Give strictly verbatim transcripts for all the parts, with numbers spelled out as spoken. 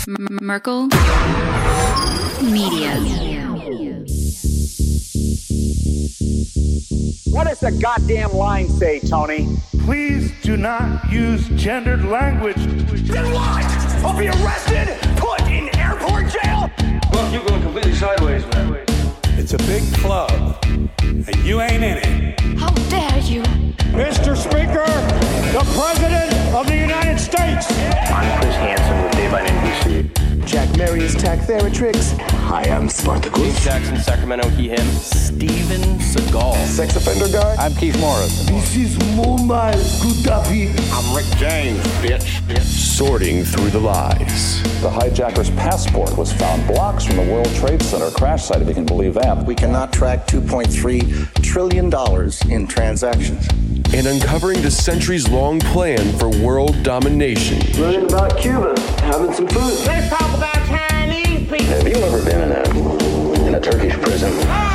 Merkel Media. What does the goddamn line say, Tony? Please do not use gendered language. Then what? I'll be arrested, put in airport jail? Look, you're going completely sideways, man. It's a big club, and you ain't in it. How dare you? Mister Speaker, the President of the United States. I'm Chris Hansen with Daylight N B C. Jack Marius Tactheratrix. Hi, I'm Spartacus. Jackson, Sacramento, he, him. Steven Seagal. Sex offender guy. I'm Keith Morris. This is Muammar Gaddafi. I'm Rick James, bitch. bitch. Sorting through the lies. The hijacker's passport was found blocks from the World Trade Center crash site, if you can believe that. We cannot track two point three trillion dollars in transactions. And uncovering the centuries-long plan for world domination. Learning about Cuba, having some food. Let's talk about Chinese people. Have you ever been in a in a Turkish prison?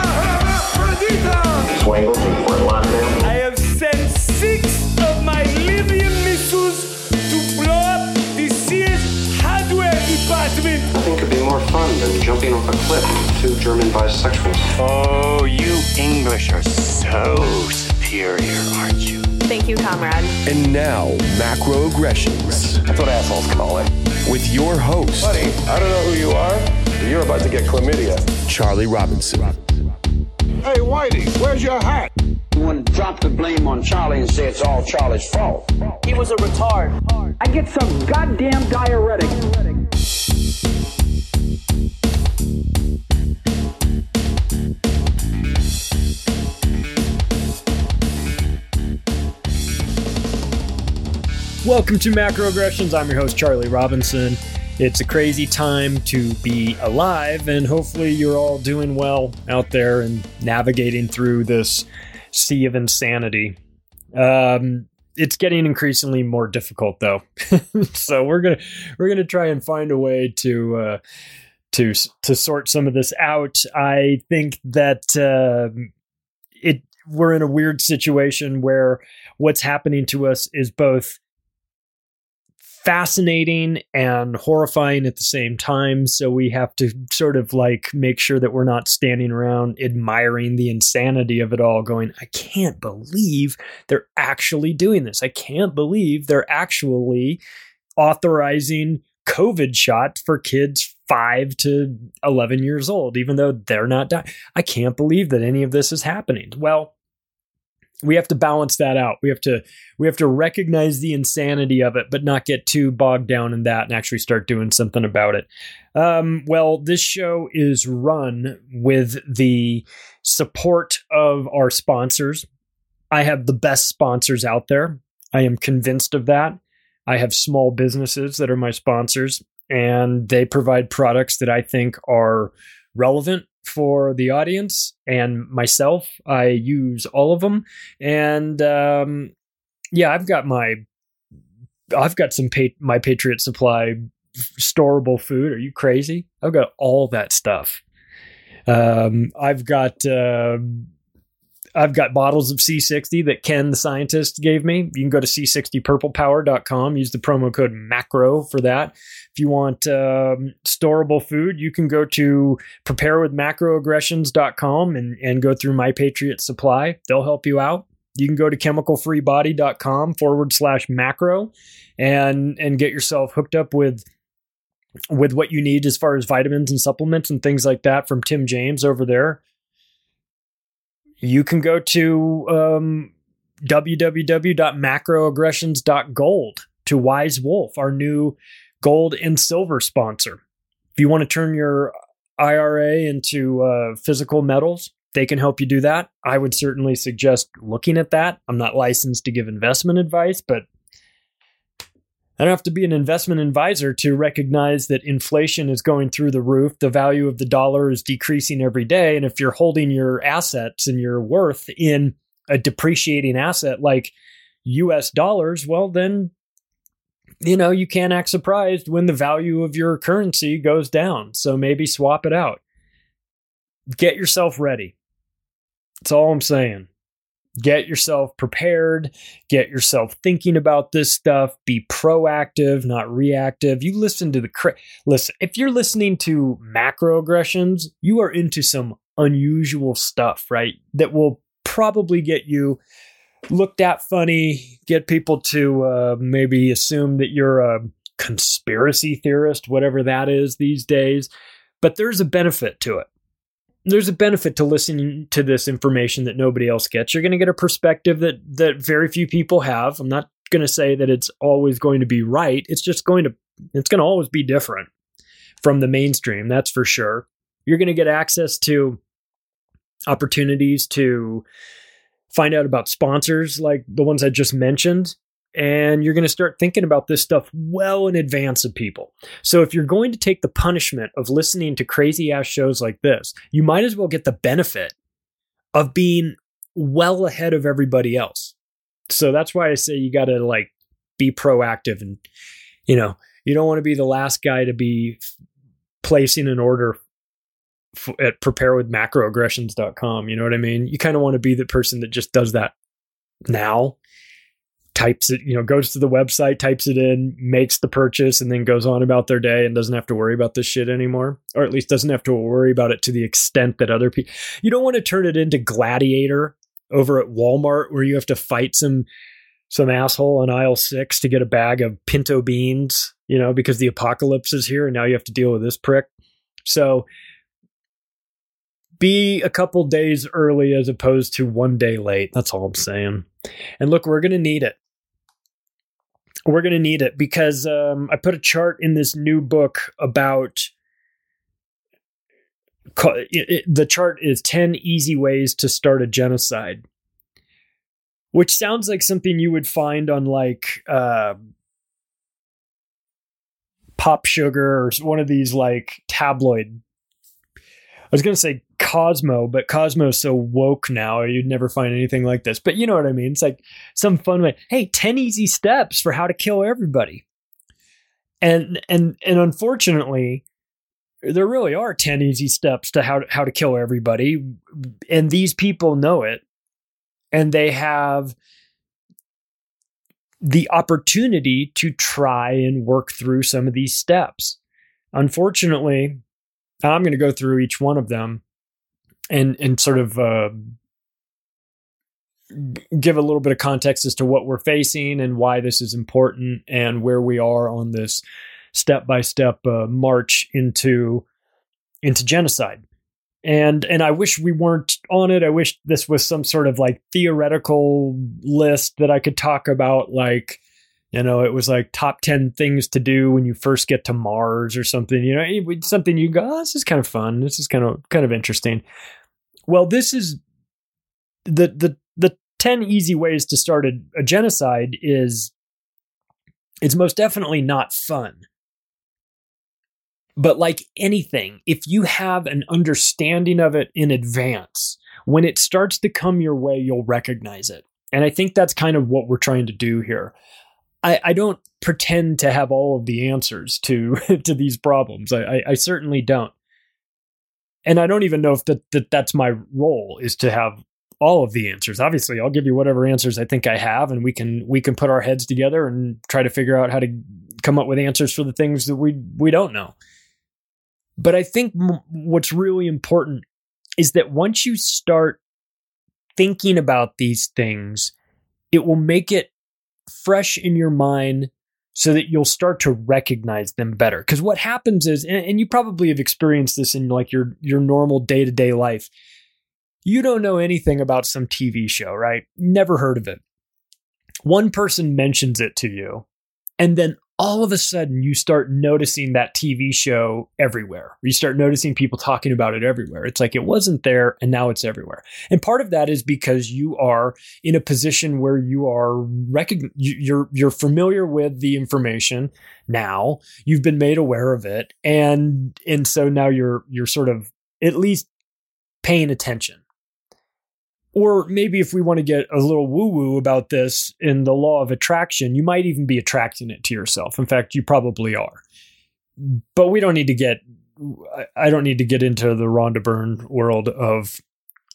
Swangles in Fort Lauderdale. I have sent six of my Libyan missiles to blow up the C S hardware department. Nothing could be more fun than jumping off a cliff with two German bisexuals. Oh, you English are so superior, aren't you? Thank you, comrade. And now, macroaggressions. That's what assholes call it. With your host, Buddy, I don't know who you are, but you're about to get chlamydia. Charlie Robinson. Hey, Whitey, where's your hat? You want to drop the blame on Charlie and say it's all Charlie's fault. He was a retard. I get some goddamn diuretic. Welcome to Macroaggressions. I'm your host, Charlie Robinson. It's a crazy time to be alive, and hopefully you're all doing well out there and navigating through this sea of insanity. Um, it's getting increasingly more difficult, though. So we're gonna we're gonna try and find a way to uh, to to sort some of this out. I think that uh, it we're in a weird situation where what's happening to us is both fascinating and horrifying at the same time. So we have to sort of like make sure that we're not standing around admiring the insanity of it all, going, I can't believe they're actually doing this. I can't believe they're actually authorizing COVID shots for kids five to eleven years old, even though they're not dying. I can't believe that any of this is happening. Well, we have to balance that out. We have to we have to recognize the insanity of it, but not get too bogged down in that and actually start doing something about it. Um, well, this show is run with the support of our sponsors. I have the best sponsors out there. I am convinced of that. I have small businesses that are my sponsors, and they provide products that I think are relevant for the audience and myself. I use all of them. And um, yeah, I've got my, I've got some, pa- my Patriot Supply storable food. Are you crazy? I've got all that stuff. Um, I've got, uh, I've got bottles of C sixty that Ken, the scientist, gave me. You can go to c sixty purple power dot com. Use the promo code MACRO for that. If you want um, storable food, you can go to prepare with macroaggressions dot com and, and go through My Patriot Supply. They'll help you out. You can go to chemical free body dot com forward slash macro and, and get yourself hooked up with with what you need as far as vitamins and supplements and things like that from Tim James over there. You can go to um, w w w dot macroaggressions dot gold to Wise Wolf, our new gold and silver sponsor. If you want to turn your I R A into uh, physical metals, they can help you do that. I would certainly suggest looking at that. I'm not licensed to give investment advice, but I don't have to be an investment advisor to recognize that inflation is going through the roof. The value of the dollar is decreasing every day. And if you're holding your assets and your worth in a depreciating asset like U S dollars, well, then, you know, you can't act surprised when the value of your currency goes down. So maybe swap it out. Get yourself ready. That's all I'm saying. Get yourself prepared, get yourself thinking about this stuff, be proactive, not reactive. You listen to the, cra- listen, if you're listening to macroaggressions, you are into some unusual stuff, right? That will probably get you looked at funny, get people to uh, maybe assume that you're a conspiracy theorist, whatever that is these days. But there's a benefit to it. There's a benefit to listening to this information that nobody else gets. You're going to get a perspective that that very few people have. I'm not going to say that it's always going to be right. It's just going to, it's going to always be different from the mainstream. That's for sure. You're going to get access to opportunities to find out about sponsors like the ones I just mentioned. And you're going to start thinking about this stuff well in advance of people. So if you're going to take the punishment of listening to crazy ass shows like this, you might as well get the benefit of being well ahead of everybody else. So that's why I say you got to like be proactive, and, you know, you don't want to be the last guy to be f- placing an order f- at prepare with macroaggressions dot com. You know what I mean? You kind of want to be the person that just does that now. Types it, you know, goes to the website, types it in, makes the purchase, and then goes on about their day and doesn't have to worry about this shit anymore. Or at least doesn't have to worry about it to the extent that other people, you don't want to turn it into Gladiator over at Walmart where you have to fight some, some asshole on aisle six to get a bag of pinto beans, you know, because the apocalypse is here and now you have to deal with this prick. So be a couple days early as opposed to one day late. That's all I'm saying. And look, we're going to need it. We're going to need it because um, I put a chart in this new book about it, it, the chart is ten easy ways to start a genocide, which sounds like something you would find on like uh, Pop Sugar or one of these like tabloid. I was going to say Cosmo, but Cosmo's so woke now, you'd never find anything like this. But you know what I mean? It's like some fun way. Hey, ten easy steps for how to kill everybody. And and and unfortunately, there really are ten easy steps to how to, how to kill everybody. And these people know it. And they have the opportunity to try and work through some of these steps. Unfortunately, I'm going to go through each one of them and and sort of uh, give a little bit of context as to what we're facing and why this is important and where we are on this step-by-step uh, march into into genocide. And and I wish we weren't on it. I wish this was some sort of like theoretical list that I could talk about, like, you know, it was like top ten things to do when you first get to Mars or something, you know, it, something you go, oh, this is kind of fun. This is kind of kind of interesting. Well, this is the the the ten easy ways to start a, a genocide is it's most definitely not fun. But like anything, if you have an understanding of it in advance, when it starts to come your way, you'll recognize it. And I think that's kind of what we're trying to do here. I, I don't pretend to have all of the answers to, to these problems. I, I, I certainly don't. And I don't even know if that, that that's my role, is to have all of the answers. Obviously, I'll give you whatever answers I think I have, and we can we can put our heads together and try to figure out how to come up with answers for the things that we we don't know. But I think m- what's really important is that once you start thinking about these things, it will make it fresh in your mind so that you'll start to recognize them better. Because what happens is, and, and you probably have experienced this in like your, your normal day-to-day life, you don't know anything about some T V show, right? Never heard of it. One person mentions it to you, and then all of a sudden you start noticing that T V show everywhere. You start noticing people talking about it everywhere. It's like it wasn't there and now it's everywhere. And part of that is because you are in a position where you are recogn- you're you're familiar with the information now. You've been made aware of it, and and so now you're you're sort of at least paying attention. Or maybe if we want to get a little woo-woo about this in the law of attraction, you might even be attracting it to yourself. In fact, you probably are. But we don't need to get, I don't need to get into the Rhonda Byrne world of,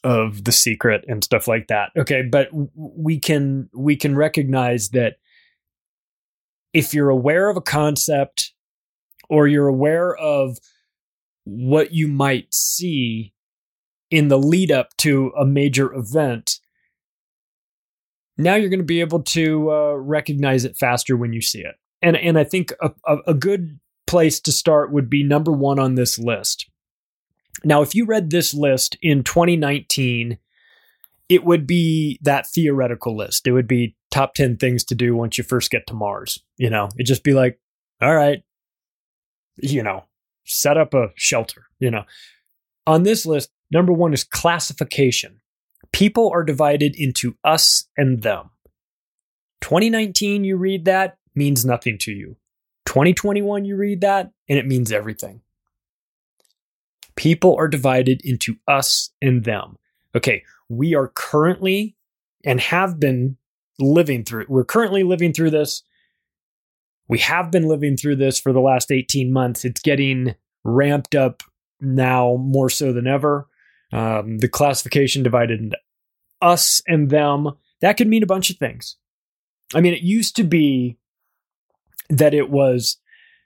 of The Secret and stuff like that. Okay, but we can we can recognize that if you're aware of a concept or you're aware of what you might see in the lead up to a major event, now you're going to be able to uh, recognize it faster when you see it. And and I think a, a, a good place to start would be number one on this list. Now, if you read this list in twenty nineteen, it would be that theoretical list. It would be top ten things to do once you first get to Mars. You know, it'd just be like, all right, you know, set up a shelter, you know. On this list, number one is classification. People are divided into us and them. twenty nineteen, you read that, means nothing to you. twenty twenty-one, you read that, and it means everything. People are divided into us and them. Okay, we are currently and have been living through it. We're currently living through this. We have been living through this for the last eighteen months. It's getting ramped up now more so than ever. Um, the classification divided into us and them, that could mean a bunch of things. I mean, it used to be that it was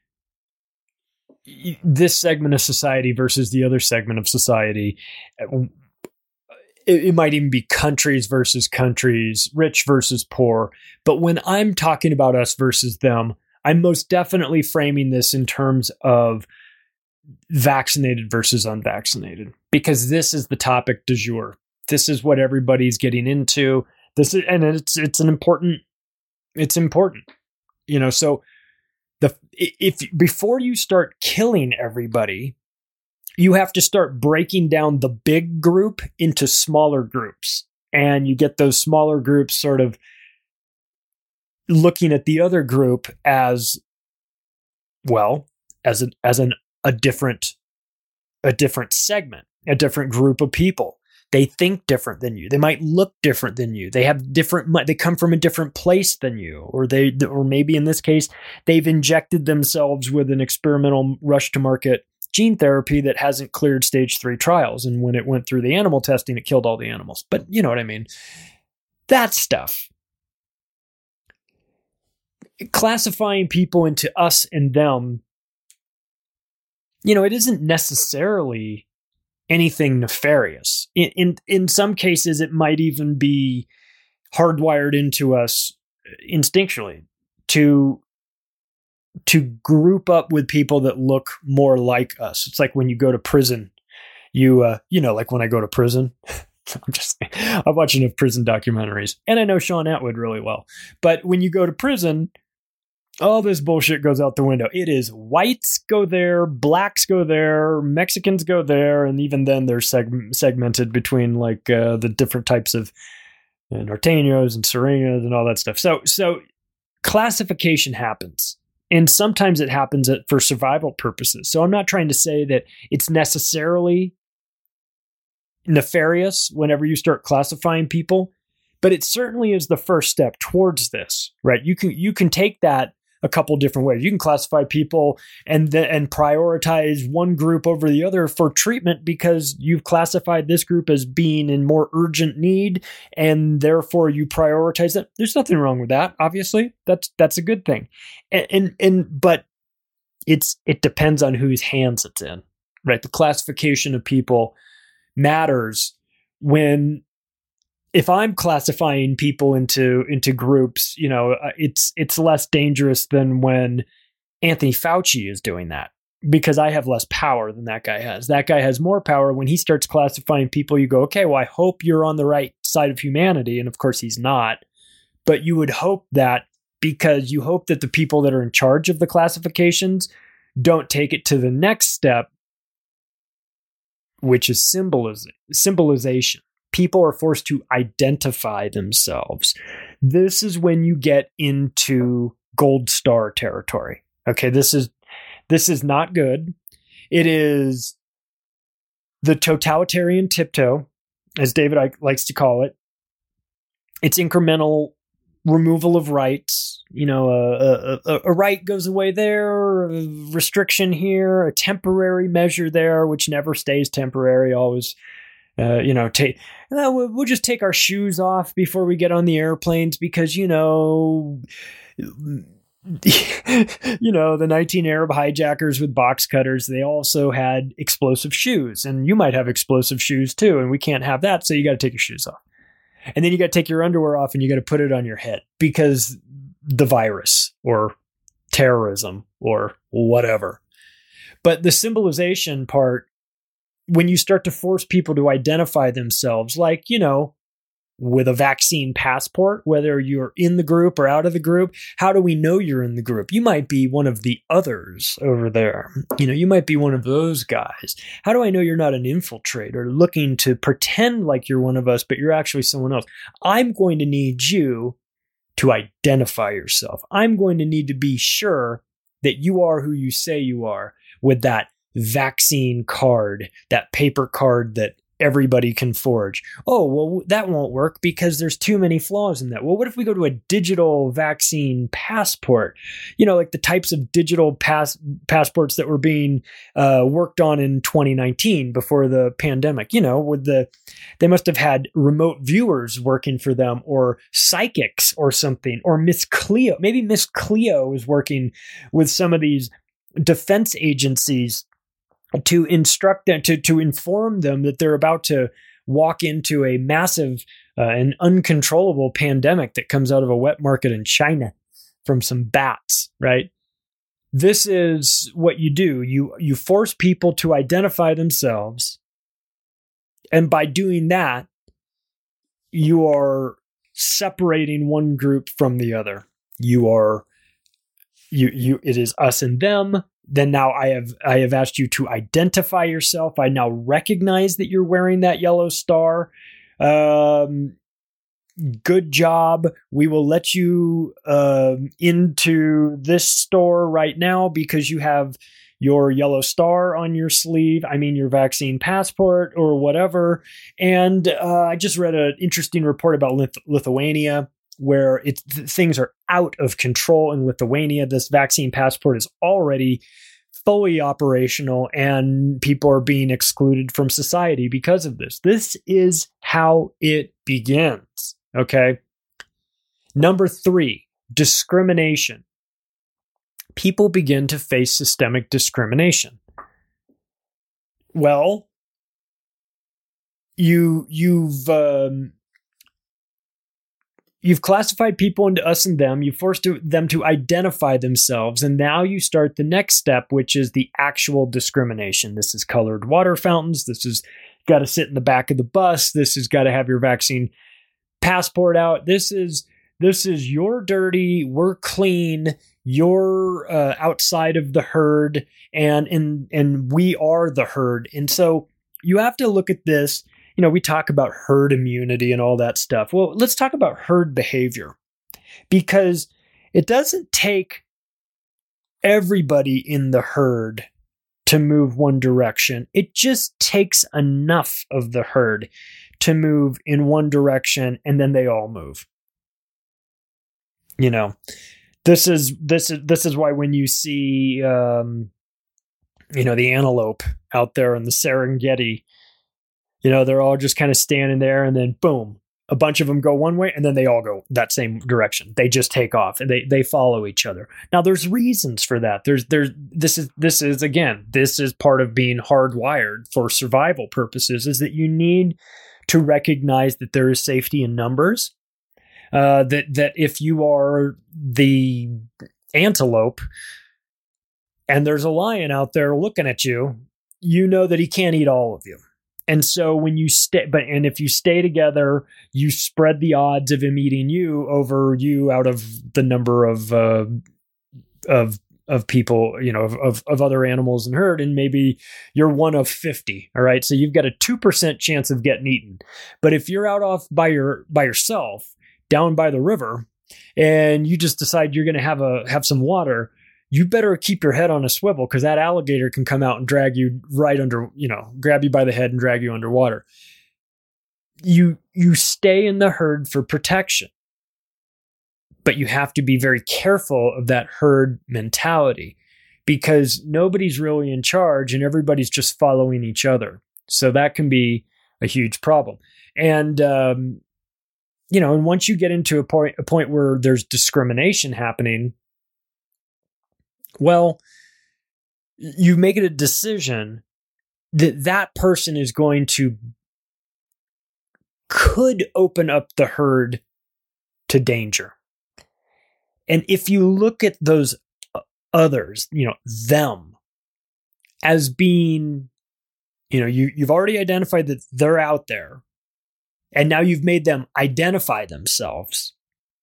this segment of society versus the other segment of society. It, it might even be countries versus countries, rich versus poor. But when I'm talking about us versus them, I'm most definitely framing this in terms of vaccinated versus unvaccinated, because this is the topic du jour. This is what everybody's getting into. This is, and it's it's an important. It's important, you know. So the if before you start killing everybody, you have to start breaking down the big group into smaller groups, and you get those smaller groups sort of looking at the other group as well as a, as an a different a different segment, a different group of people. They think different than you. They might look different than you. They have different, they come from a different place than you, or they, or maybe in this case, they've injected themselves with an experimental rush to market gene therapy that hasn't cleared stage three trials. And when it went through the animal testing, it killed all the animals. But you know what I mean? That stuff. Classifying people into us and them, you know, it isn't necessarily anything nefarious. In, in in some cases, it might even be hardwired into us instinctually to to group up with people that look more like us. It's like when you go to prison, you uh, you know, like when I go to prison. I'm just I'm watching enough prison documentaries, and I know Sean Atwood really well. But when you go to prison, all this bullshit goes out the window. It is whites go there, blacks go there, Mexicans go there, and even then they're seg- segmented between like uh, the different types of uh, norteños and sureños and all that stuff. So, so classification happens, and sometimes it happens for survival purposes. So I'm not trying to say that it's necessarily nefarious whenever you start classifying people, but it certainly is the first step towards this, right? You can you can take that a couple different ways. You can classify people and th- and prioritize one group over the other for treatment because you've classified this group as being in more urgent need, and therefore you prioritize that. There's nothing wrong with that. Obviously, that's that's a good thing. And and, and but it's it depends on whose hands it's in, right? The classification of people matters when. If I'm classifying people into into groups, you know, it's it's less dangerous than when Anthony Fauci is doing that, because I have less power than that guy has. That guy has more power. When he starts classifying people, you go, okay, well, I hope you're on the right side of humanity. And of course he's not, but you would hope that, because you hope that the people that are in charge of the classifications don't take it to the next step, which is symboliz- symbolization. People are forced to identify themselves. This is when you get into gold star territory. Okay, this is this is not good. It is the totalitarian tiptoe, as David Icke likes to call it. It's incremental removal of rights. You know, a, a, a right goes away there, a restriction here, a temporary measure there, which never stays temporary, always Uh, you know, take uh, we'll, we'll just take our shoes off before we get on the airplanes because, you know, you know, the nineteen Arab hijackers with box cutters, they also had explosive shoes, and you might have explosive shoes too, and we can't have that, so you got to take your shoes off. And then you got to take your underwear off and you got to put it on your head because the virus or terrorism or whatever. But the symbolization part, when you start to force people to identify themselves, like, you know, with a vaccine passport, whether you're in the group or out of the group, how do we know you're in the group? You might be one of the others over there. You know, you might be one of those guys. How do I know you're not an infiltrator looking to pretend like you're one of us, but you're actually someone else? I'm going to need you to identify yourself. I'm going to need to be sure that you are who you say you are with that vaccine card, that paper card that everybody can forge. Oh, well, that won't work because there's too many flaws in that. Well, what if we go to a digital vaccine passport? You know, like the types of digital pass passports that were being uh, worked on in twenty nineteen before the pandemic. You know, with the they must have had remote viewers working for them, or psychics or something, or Miss Cleo. Maybe Miss Cleo is working with some of these defense agencies to instruct them, to, to inform them that they're about to walk into a massive uh, and uncontrollable pandemic that comes out of a wet market in China from some bats, right? This is what you do. You, you force people to identify themselves. And by doing that, you are separating one group from the other. You are, you, you, it is us and them. Then now I have I have asked you to identify yourself. I now recognize that you're wearing that yellow star. Um, good job. We will let you uh, into this store right now because you have your yellow star on your sleeve. I mean, your vaccine passport or whatever. And uh, I just read an interesting report about Lith- Lithuania. Where it's, things are out of control in Lithuania. This vaccine passport is already fully operational and people are being excluded from society because of this. This is how it begins. Okay. Number three, discrimination. People begin to face systemic discrimination. Well, you, you've, um, You've classified people into us and them. You forced them to identify themselves. And now you start the next step, which is the actual discrimination. This is colored water fountains. This is got to sit in the back of the bus. This has got to have your vaccine passport out. This is this is you're dirty. We're clean. You're uh, outside of the herd, and and and we are the herd. And so you have to look at this. You know, we talk about herd immunity and all that stuff. Well, let's talk about herd behavior, because it doesn't take everybody in the herd to move one direction. It just takes enough of the herd to move in one direction, and then they all move. You know, this is this is this is why when you see, um, you know, the antelope out there in the Serengeti. You know, they're all just kind of standing there, and then boom, a bunch of them go one way, and then they all go that same direction. They just take off and they they follow each other. Now, there's reasons for that. There's there's this is this is again, this is part of being hardwired for survival purposes, is that you need to recognize that there is safety in numbers. Uh, that that if you are the antelope and there's a lion out there looking at you, you know that he can't eat all of you. And so when you stay, but and if you stay together, you spread the odds of him eating you over you out of the number of uh, of of people, you know, of, of of other animals in herd, and maybe you're one of fifty. All right, so you've got a two percent chance of getting eaten. But if you're out off by your by yourself down by the river, and you just decide you're going to have a have some water, you better keep your head on a swivel, because that alligator can come out and drag you right under, you know, grab you by the head and drag you underwater. You, you stay in the herd for protection, but you have to be very careful of that herd mentality, because nobody's really in charge and everybody's just following each other. So that can be a huge problem. And, um, you know, and once you get into a point, a point where there's discrimination happening, well, you make it a decision that that person is going to, could open up the herd to danger. And if you look at those others, you know, them as being, you know, you, you've already identified that they're out there, and now you've made them identify themselves.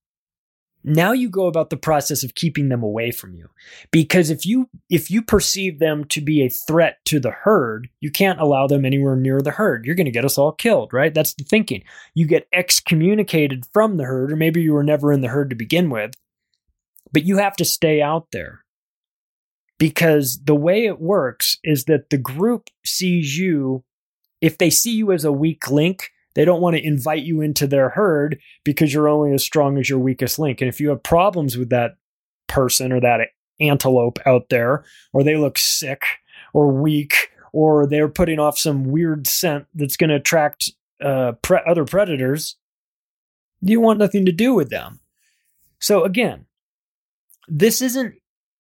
Now you go about the process of keeping them away from you. Because if you if you perceive them to be a threat to the herd, you can't allow them anywhere near the herd. You're going to get us all killed, right? That's the thinking. You get excommunicated from the herd, or maybe you were never in the herd to begin with, but you have to stay out there. Because the way it works is that the group sees you, if they see you as a weak link, they don't want to invite you into their herd because you're only as strong as your weakest link. And if you have problems with that person or that antelope out there, or they look sick or weak, or they're putting off some weird scent that's going to attract uh, pre- other predators, you want nothing to do with them. So again, this isn't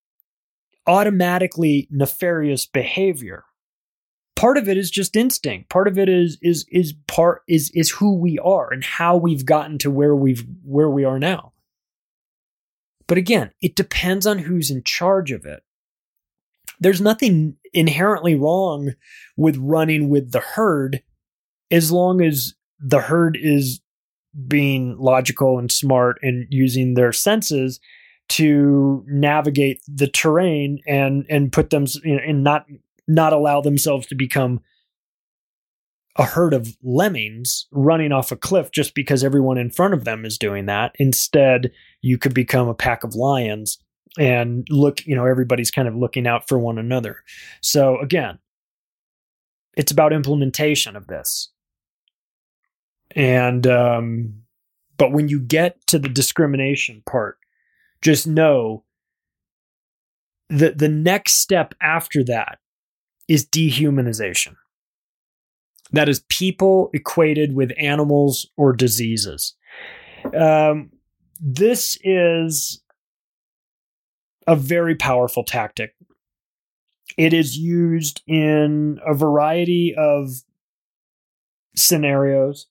automatically nefarious behavior. Part of it is just instinct. Part of it is is is part is is who we are and how we've gotten to where we've where we are now. But again, it depends on who's in charge of it. There's nothing inherently wrong with running with the herd as long as the herd is being logical and smart and using their senses to navigate the terrain and and put them, you know, and not not allow themselves to become a herd of lemmings running off a cliff just because everyone in front of them is doing that. Instead, you could become a pack of lions and look, you know, everybody's kind of looking out for one another. So again, it's about implementation of this. And, um, but when you get to the discrimination part, just know that the next step after that is dehumanization. That is people equated with animals or diseases. Um, this is a very powerful tactic. It is used in a variety of scenarios.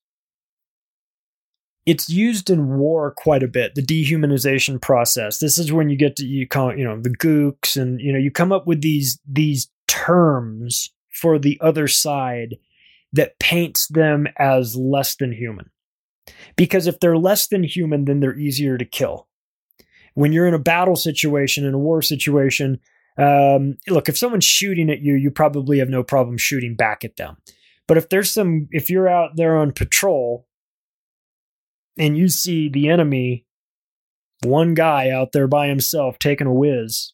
It's used in war quite a bit, the dehumanization process. This is when you get to, you call it, you know, the gooks, and, you know, you come up with these, these terms for the other side that paints them as less than human. Because if they're less than human, then they're easier to kill. When you're in a battle situation, in a war situation, um, look, if someone's shooting at you, you probably have no problem shooting back at them. But if there's some, if you're out there on patrol and you see the enemy, one guy out there by himself taking a whiz,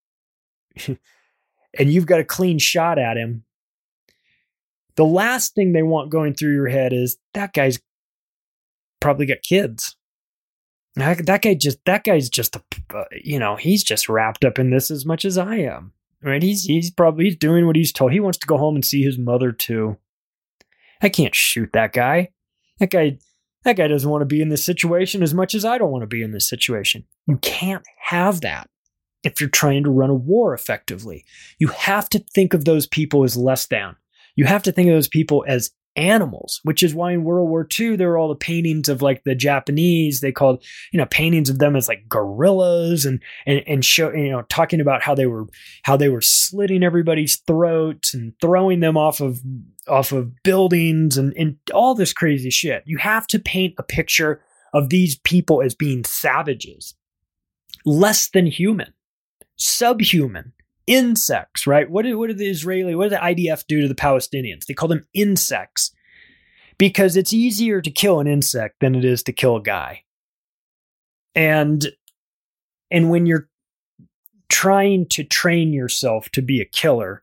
and you've got a clean shot at him, the last thing they want going through your head is, that guy's probably got kids. That, that guy just, that guy's just, a, uh, you know, he's just wrapped up in this as much as I am, right? He's, he's probably, he's doing what he's told. He wants to go home and see his mother too. I can't shoot that guy. That guy, that guy doesn't want to be in this situation as much as I don't want to be in this situation. You can't have that if you're trying to run a war effectively. You have to think of those people as less than. You have to think of those people as animals, which is why in World War Two, there were all the paintings of like the Japanese, they called, you know, paintings of them as like gorillas, and, and, and show, you know, talking about how they were, how they were slitting everybody's throats and throwing them off of, off of buildings and, and all this crazy shit. You have to paint a picture of these people as being savages, less than human, subhuman. Insects, right? What did, what did the Israeli, what did the I D F do to the Palestinians? They call them insects because it's easier to kill an insect than it is to kill a guy. And, and when you're trying to train yourself to be a killer,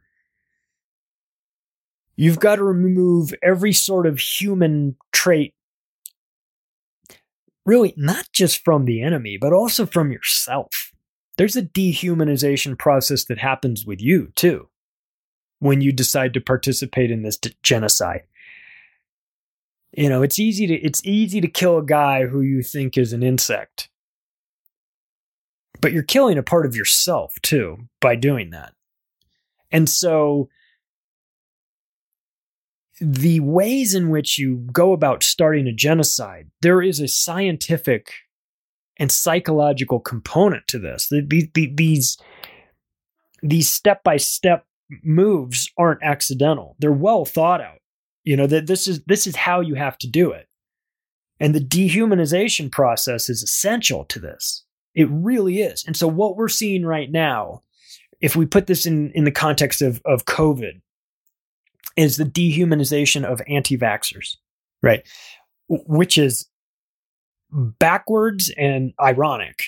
you've got to remove every sort of human trait, really not just from the enemy, but also from yourself. There's a dehumanization process that happens with you too when you decide to participate in this d- genocide. You know, it's easy to it's easy to kill a guy who you think is an insect. But you're killing a part of yourself too by doing that. And so the ways in which you go about starting a genocide, there is a scientific and psychological component to this. The, the, the, these these step-by-step moves aren't accidental. They're well thought out. You know, that this is this is how you have to do it. And the dehumanization process is essential to this. It really is. And so what we're seeing right now, if we put this in, in the context of, of COVID, is the dehumanization of anti-vaxxers, right? Which is backwards and ironic,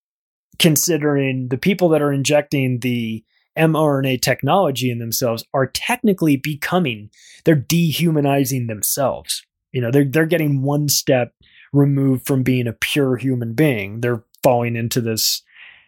considering the people that are injecting the mRNA technology in themselves are technically becoming, they're dehumanizing themselves. You know, they're, they're getting one step removed from being a pure human being. They're falling into this,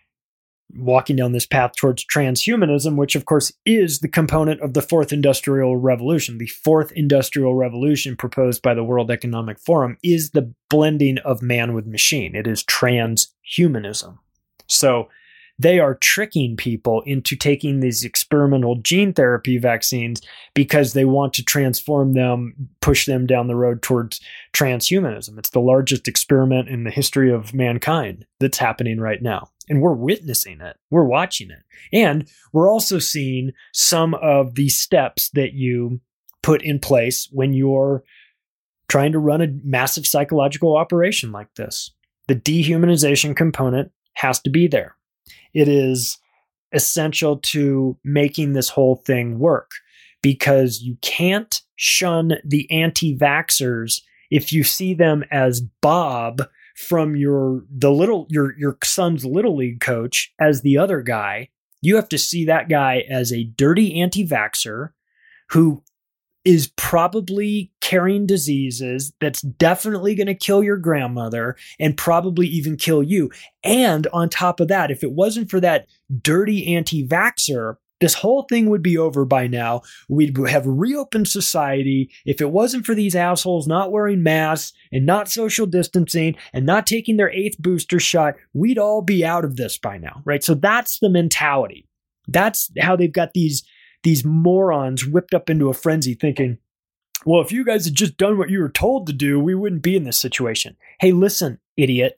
walking down this path towards transhumanism, which of course is the component of the fourth industrial revolution. The fourth industrial revolution proposed by the World Economic Forum is the blending of man with machine. It is transhumanism. So they are tricking people into taking these experimental gene therapy vaccines because they want to transform them, push them down the road towards transhumanism. It's the largest experiment in the history of mankind that's happening right now. And we're witnessing it. We're watching it. And we're also seeing some of the steps that you put in place when you're trying to run a massive psychological operation like this. The dehumanization component has to be there. It is essential to making this whole thing work, because you can't shun the anti-vaxxers if you see them as Bob from your the little your your son's little league coach as the other guy. You have to see that guy as a dirty anti-vaxxer who is probably carrying diseases that's definitely going to kill your grandmother and probably even kill you. And on top of that, if it wasn't for that dirty anti-vaxxer, this whole thing would be over by now. We'd have reopened society. If it wasn't for these assholes not wearing masks and not social distancing and not taking their eighth booster shot, we'd all be out of this by now, right? So that's the mentality. That's how they've got these These morons whipped up into a frenzy thinking, well, if you guys had just done what you were told to do, we wouldn't be in this situation. Hey, listen, idiot.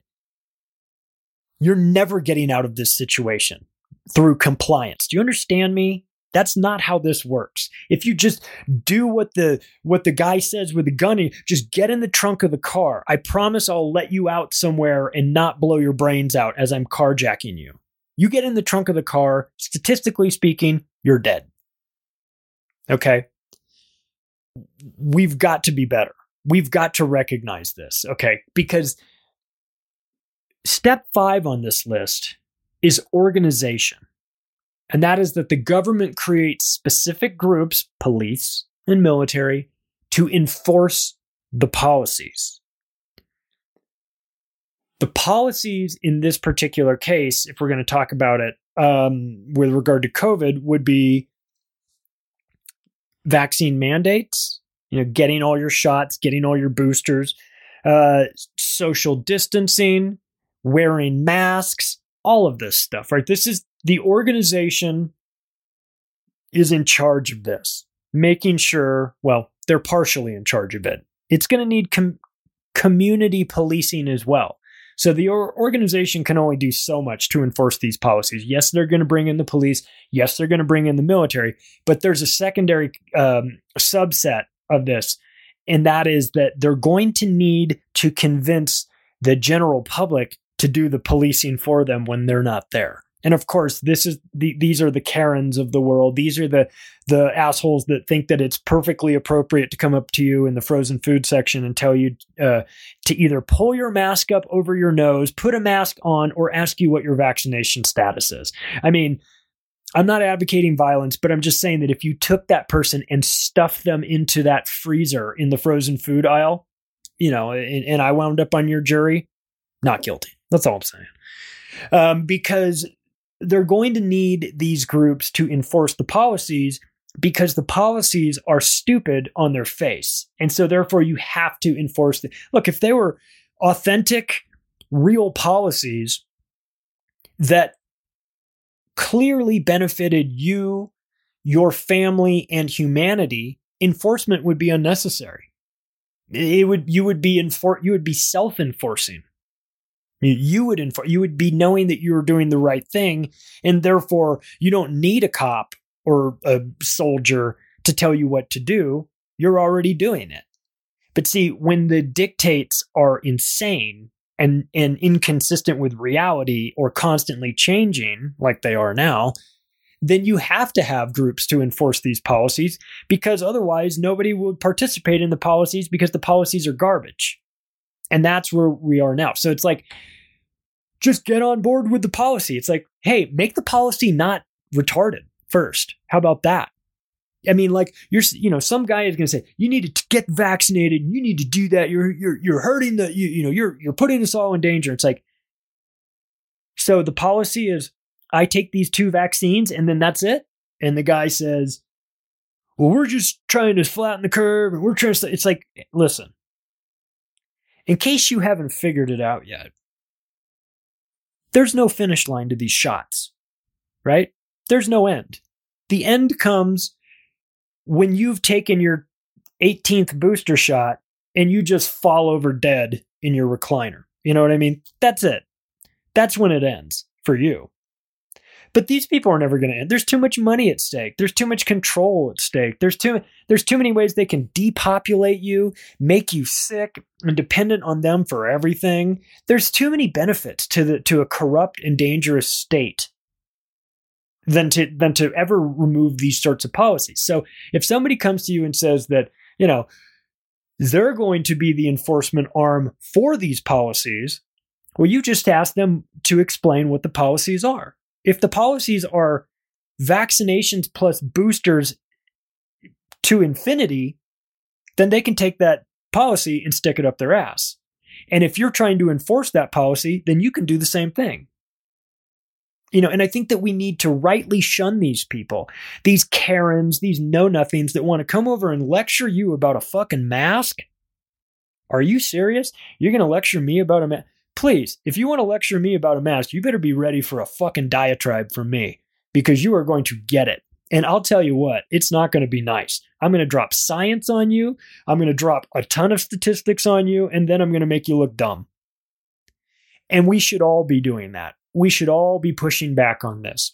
You're never getting out of this situation through compliance. Do you understand me? That's not how this works. If you just do what the what the guy says with the gun, just get in the trunk of the car. I promise I'll let you out somewhere and not blow your brains out as I'm carjacking you. You get in the trunk of the car, statistically speaking, you're dead. Okay. We've got to be better. We've got to recognize this. Okay. Because step five on this list is organization. And that is that the government creates specific groups, police and military, to enforce the policies. The policies in this particular case, if we're going to talk about it um, with regard to COVID, would be vaccine mandates, you know, getting all your shots, getting all your boosters, uh, social distancing, wearing masks, all of this stuff, right? This is the organization is in charge of this, making sure, well, they're partially in charge of it. It's going to need com- community policing as well. So the or- organization can only do so much to enforce these policies. Yes, they're going to bring in the police. Yes, they're going to bring in the military. But there's a secondary um, subset of this, and that is that they're going to need to convince the general public to do the policing for them when they're not there. And of course, this is the, these are the Karens of the world. These are the the assholes that think that it's perfectly appropriate to come up to you in the frozen food section and tell you uh, to either pull your mask up over your nose, put a mask on, or ask you what your vaccination status is. I mean, I'm not advocating violence, but I'm just saying that if you took that person and stuffed them into that freezer in the frozen food aisle, you know, and, and I wound up on your jury, not guilty. That's all I'm saying. Um, because they're going to need these groups to enforce the policies, because the policies are stupid on their face. And so therefore you have to enforce the look, if they were authentic, real policies that clearly benefited you, your family, and humanity, enforcement would be unnecessary. It would you would be enfor- you would be self-enforcing. You would enfor- you would be knowing that you were doing the right thing, and therefore you don't need a cop or a soldier to tell you what to do. You're already doing it. But see, when the dictates are insane and, and inconsistent with reality or constantly changing like they are now, then you have to have groups to enforce these policies, because otherwise nobody would participate in the policies because the policies are garbage. And that's where we are now. So it's like, just get on board with the policy. It's like, hey, make the policy not retarded first. How about that? I mean, like, you're, you know, some guy is going to say, you need to get vaccinated. You need to do that. You're, you're, you're hurting the, you, you know, you're, you're putting us all in danger. It's like, so the policy is, I take these two vaccines and then that's it. And the guy says, well, we're just trying to flatten the curve and we're trying to, it's like, listen, in case you haven't figured it out yet, there's no finish line to these shots, right? There's no end. The end comes when you've taken your eighteenth booster shot and you just fall over dead in your recliner. You know what I mean? That's it. That's when it ends for you. But these people are never going to end. There's too much money at stake. There's too much control at stake. There's too, there's too many ways they can depopulate you, make you sick and dependent on them for everything. There's too many benefits to the to a corrupt and dangerous state than to than to ever remove these sorts of policies. So if somebody comes to you and says that, you know, they're going to be the enforcement arm for these policies, well, you just ask them to explain what the policies are. If the policies are vaccinations plus boosters to infinity, then they can take that policy and stick it up their ass. And if you're trying to enforce that policy, then you can do the same thing. You know, and I think that we need to rightly shun these people, these Karens, these know-nothings that want to come over and lecture you about a fucking mask. Are you serious? You're going to lecture me about a mask? Please, if you want to lecture me about a mask, you better be ready for a fucking diatribe from me, because you are going to get it. And I'll tell you what, it's not going to be nice. I'm going to drop science on you. I'm going to drop a ton of statistics on you, and then I'm going to make you look dumb. And we should all be doing that. We should all be pushing back on this.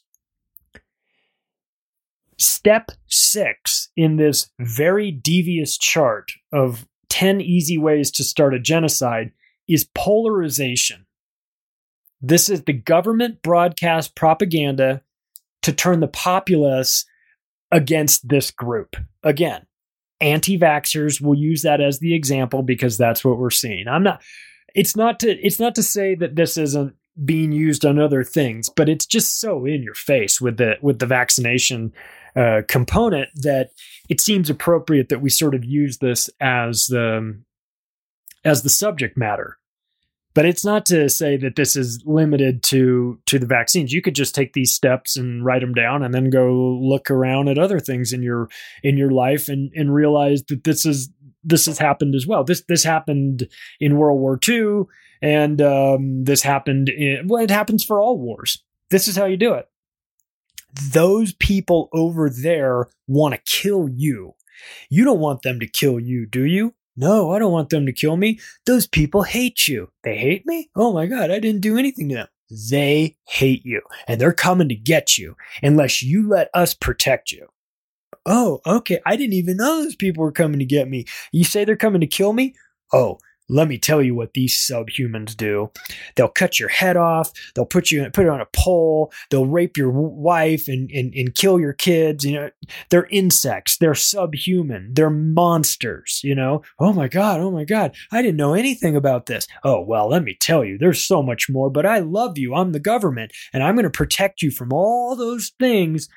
Step six in this very devious chart of ten easy ways to start a genocide is polarization. This is the government broadcast propaganda to turn the populace against this group. Again, anti-vaxxers will use that as the example because that's what we're seeing. I'm not, it's not to, it's not to say that this isn't being used on other things, but it's just so in your face with the, with the vaccination uh, component that it seems appropriate that we sort of use this as the, as the subject matter. But it's not to say that this is limited to, to the vaccines. You could just take these steps and write them down and then go look around at other things in your, in your life and, and realize that this is, this has happened as well. This, this happened in World War Two, and um, this happened in, well, it happens for all wars. This is how you do it. Those people over there want to kill you. You don't want them to kill you, do you? No, I don't want them to kill me. Those people hate you. They hate me? Oh my God, I didn't do anything to them. They hate you, and they're coming to get you unless you let us protect you. Oh, okay. I didn't even know those people were coming to get me. You say they're coming to kill me? Oh, let me tell you what these subhumans do. They'll cut your head off. They'll put you put it on a pole. They'll rape your wife and, and, and kill your kids. You know, they're insects. They're subhuman. They're monsters, you know. Oh my God. Oh my God. I didn't know anything about this. Oh, well, let me tell you, there's so much more, but I love you. I'm the government, and I'm going to protect you from all those things.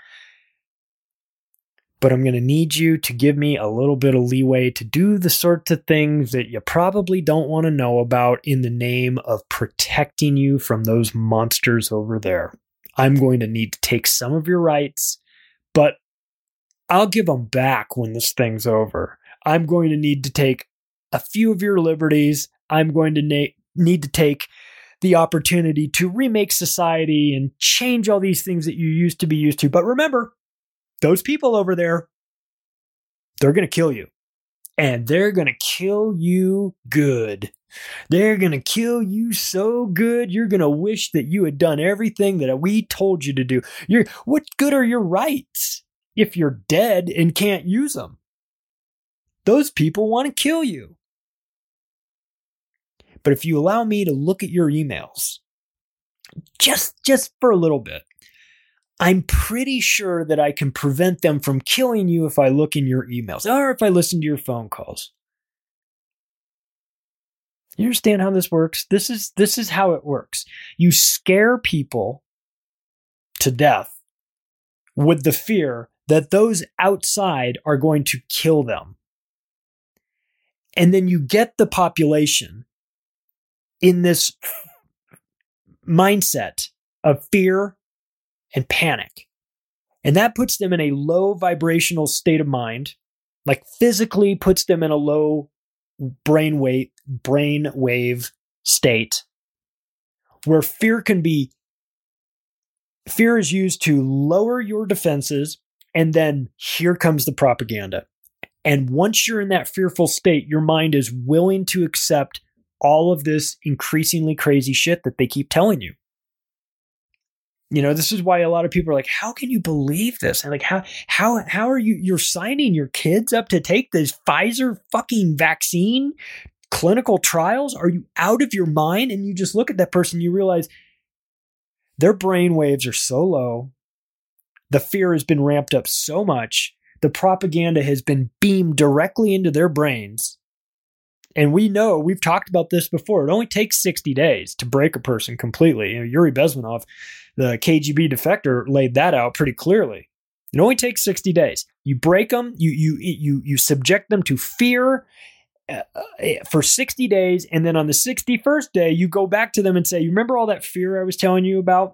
But I'm going to need you to give me a little bit of leeway to do the sorts of things that you probably don't want to know about in the name of protecting you from those monsters over there. I'm going to need to take some of your rights, but I'll give them back when this thing's over. I'm going to need to take a few of your liberties. I'm going to na- need to take the opportunity to remake society and change all these things that you used to be used to. But remember, those people over there, they're going to kill you. And they're going to kill you good. They're going to kill you so good, you're going to wish that you had done everything that we told you to do. You're, what good are your rights if you're dead and can't use them? Those people want to kill you. But if you allow me to look at your emails, just, just for a little bit, I'm pretty sure that I can prevent them from killing you if I look in your emails or if I listen to your phone calls. You understand how this works? This is, this is how it works. You scare people to death with the fear that those outside are going to kill them. And then you get the population in this mindset of fear and panic. And that puts them in a low vibrational state of mind, like physically puts them in a low brain wave, brain wave state where fear can be, fear is used to lower your defenses. And then here comes the propaganda. And once you're in that fearful state, your mind is willing to accept all of this increasingly crazy shit that they keep telling you. You know, this is why a lot of people are like, how can you believe this? And like, how, how, how are you, you're signing your kids up to take this Pfizer fucking vaccine clinical trials? Are you out of your mind? And you just look at that person, you realize their brain waves are so low. The fear has been ramped up so much. The propaganda has been beamed directly into their brains. And we know, we've talked about this before, it only takes sixty days to break a person completely. You know, Yuri Bezmenov, the K G B defector, laid that out pretty clearly. It only takes sixty days. You break them, you you you you subject them to fear uh, for sixty days, and then on the sixty-first day, you go back to them and say, you remember all that fear I was telling you about?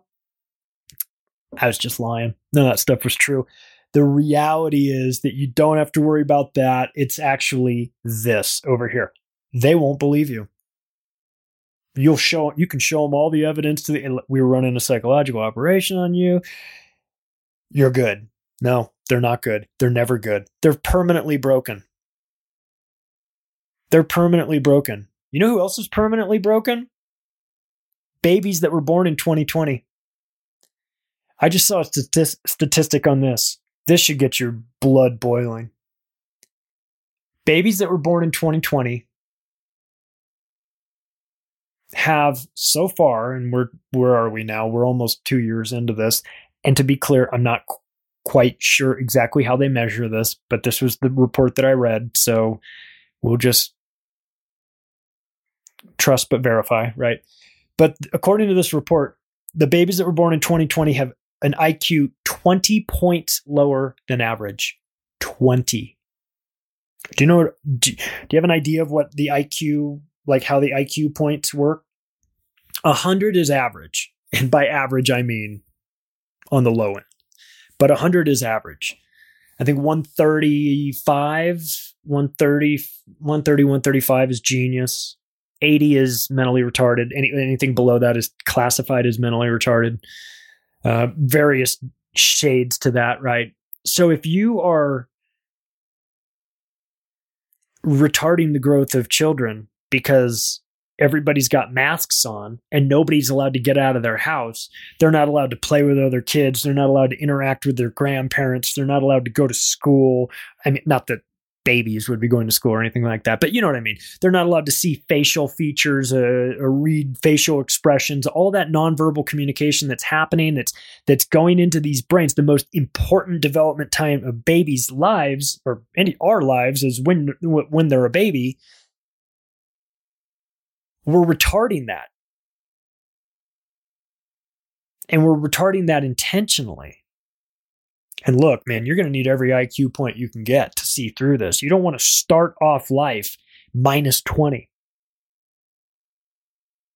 I was just lying. None of that stuff was true. The reality is that you don't have to worry about that. It's actually this over here. They won't believe you. You'll show, you can show them all the evidence to the, we were running a psychological operation on you. You're good. No, they're not good. They're never good. They're permanently broken. They're permanently broken. You know who else is permanently broken? Babies that were born in twenty twenty. I just saw a statist- statistic on this. This should get your blood boiling. Babies that were born in twenty twenty have so far, and we're, where are we now? We're almost two years into this. And to be clear, I'm not qu- quite sure exactly how they measure this, but this was the report that I read. So we'll just trust but verify, right? But according to this report, the babies that were born in twenty twenty have an I Q twenty points lower than average. twenty. Do you know, do, do you have an idea of what the I Q, like how the I Q points work? one hundred is average. And by average, I mean on the low end. But one hundred is average. I think one thirty-five, one thirty, one thirty, one thirty-five is genius. eighty is mentally retarded. Any, anything below that is classified as mentally retarded. Uh, various shades to that, right? So if you are retarding the growth of children because everybody's got masks on and nobody's allowed to get out of their house, they're not allowed to play with other kids, they're not allowed to interact with their grandparents, they're not allowed to go to school. I mean, not that babies would be going to school or anything like that, but you know what I mean. They're not allowed to see facial features uh, or read facial expressions, all that nonverbal communication that's happening, that's that's going into these brains. The most important development time of babies' lives, or any our lives, is when when they're a baby. We're retarding that, and we're retarding that intentionally. And look, man, you're going to need every I Q point you can get to see through this. You don't want to start off life minus twenty.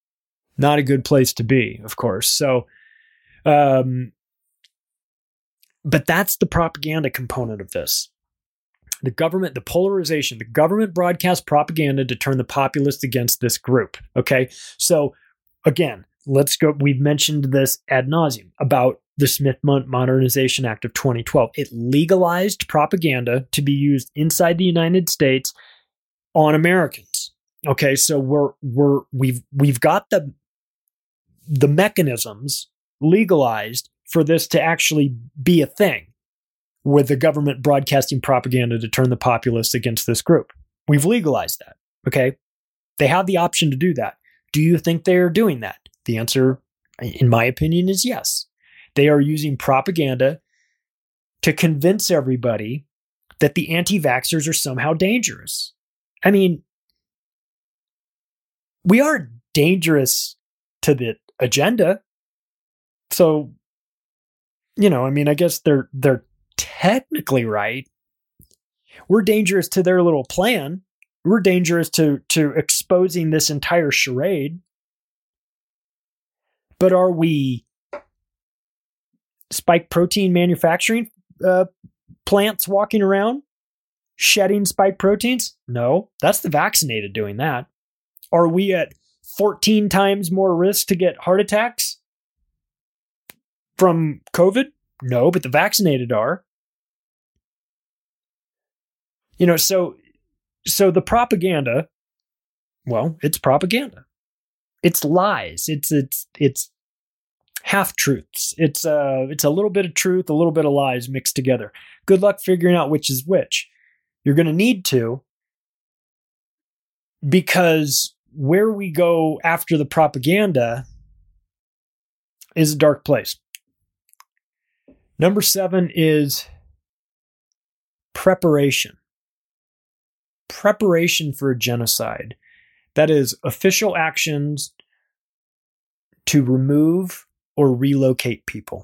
Not a good place to be, of course. So, um, But that's the propaganda component of this. The government, the polarization, the government broadcasts propaganda to turn the populace against this group. Okay. So again, let's go. We've mentioned this ad nauseum about the Smith Modernization Act of twenty twelve. It legalized propaganda to be used inside the United States on Americans. Okay. So we're, we're, we've, we've got the, the mechanisms legalized for this to actually be a thing, with the government broadcasting propaganda to turn the populace against this group. We've legalized that. Okay. They have the option to do that. Do you think they are doing that? The answer, in my opinion, is yes. They are using propaganda to convince everybody that the anti-vaxxers are somehow dangerous. I mean, we are dangerous to the agenda. So, you know, I mean, I guess they're they're technically right. We're dangerous to their little plan. We're dangerous to to exposing this entire charade. But are we spike protein manufacturing uh, plants walking around shedding spike proteins? No, that's the vaccinated doing that. Are we at fourteen times more risk to get heart attacks from COVID? No, but the vaccinated are. You know, so so the propaganda, well, it's propaganda. It's lies. It's it's it's half truths. It's uh it's a little bit of truth, a little bit of lies mixed together. Good luck figuring out which is which. You're going to need to, because where we go after the propaganda is a dark place. Number seven is preparation. Preparation for a genocide. That is official actions to remove or relocate people.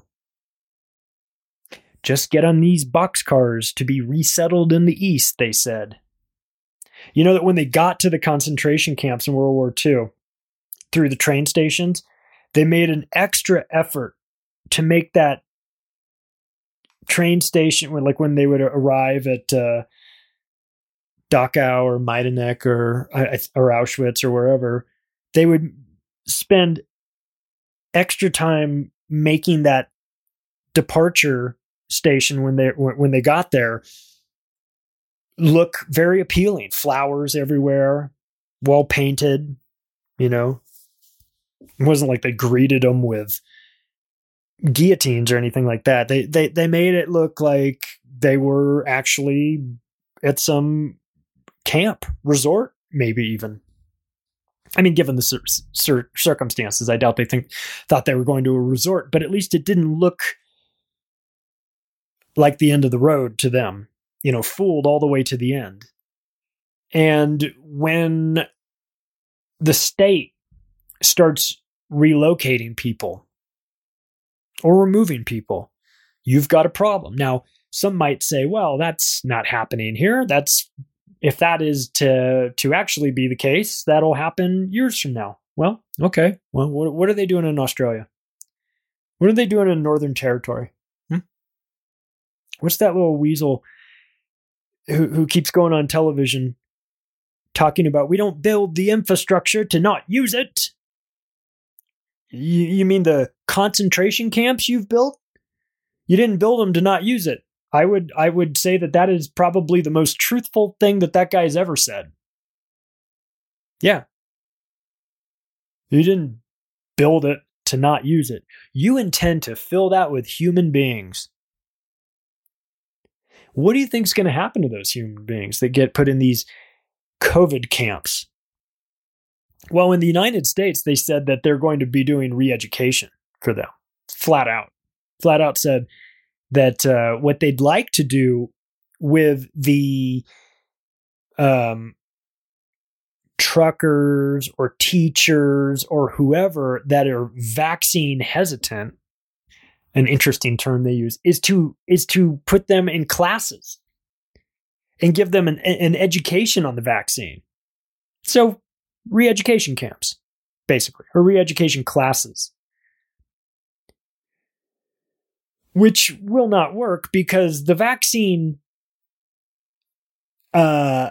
Just get on these boxcars to be resettled in the East, they said. You know that when they got to the concentration camps in World War Two, through the train stations, they made an extra effort to make that train station, like when they would arrive at uh, Dachau or Majdanek or, or Auschwitz or wherever, they would spend extra time making that departure station when they when they got there look very appealing. Flowers everywhere, well painted. You know, it wasn't like they greeted them with guillotines or anything like that. They they they made it look like they were actually at some camp, resort, maybe even. I mean, given the cir- cir- circumstances, I doubt they think thought they were going to a resort, but at least it didn't look like the end of the road to them, you know, fooled all the way to the end. And when the state starts relocating people or removing people, you've got a problem. Now, some might say, well, that's not happening here. That's, if that is to, to actually be the case, that'll happen years from now. Well, okay. Well, what, what are they doing in Australia? What are they doing in Northern Territory? Hmm? What's that little weasel who, who keeps going on television talking about, we don't build the infrastructure to not use it? You, you mean the concentration camps you've built? You didn't build them to not use it. I would I would say that that is probably the most truthful thing that that guy's ever said. Yeah. You didn't build it to not use it. You intend to fill that with human beings. What do you think is going to happen to those human beings that get put in these COVID camps? Well, in the United States, they said that they're going to be doing re-education for them. Flat out. Flat out said that uh, what they'd like to do with the um, truckers or teachers or whoever that are vaccine hesitant, an interesting term they use, is to is to put them in classes and give them an, an education on the vaccine. So re-education camps, basically, or re-education classes. which will not work because the vaccine, uh,